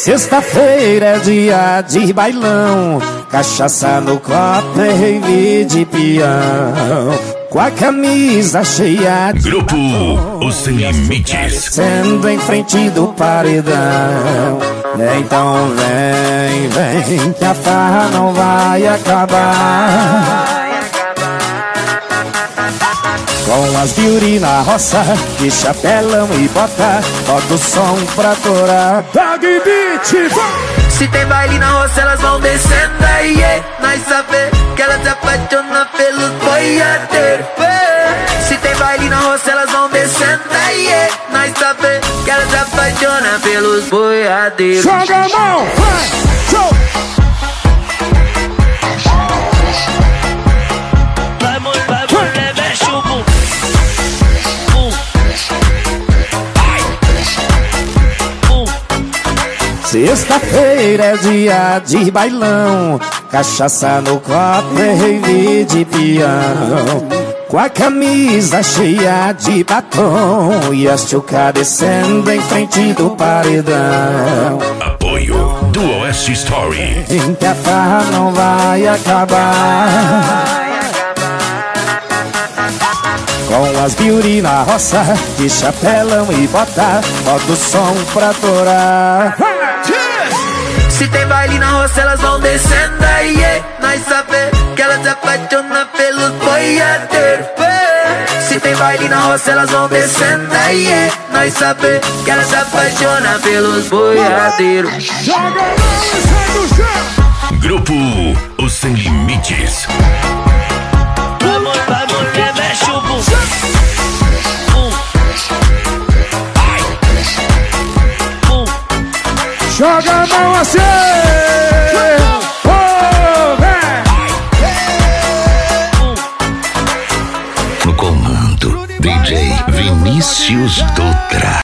Sexta-feira é dia de bailão, cachaça no copo e rave de peão, com a camisa cheia de Grupo Os Sem Limites, sendo em frente do paredão. Então vem, vem, que a farra não vai acabar. Com as beauty na roça, de chapelão e bota, bota o som pra torar. Dog Beat, se tem baile na roça, elas vão descendo aí, nós saber que elas se apaixonam pelos boiadeiros. Se tem baile na roça, elas vão descendo aí, nós saber que elas se apaixonam pelos boiadeiros. Joga a mão, vai, show! Vai mulher, mexe o bum. Sexta-feira é dia de bailão, cachaça no copo e rave de peão, com a camisa cheia de batom e as tchuca descendo em frente do paredão. apoio do Oeste Story. Em que a farra não vai acabar. Com as beauty na roça, de chapelão e bota, bota o som pra torar. Se tem baile na roça, elas vão descendo aí, nós saber que elas se apaixonam pelos boiadeiros. Se tem baile na roça, elas vão descendo aí, nós saber que elas se apaixonam pelos boiadeiros. Grupo Os Sem Limites. Vai mulher, mexe o bum. Joga a mão assim! No comando, DJ Vinícius Dutra.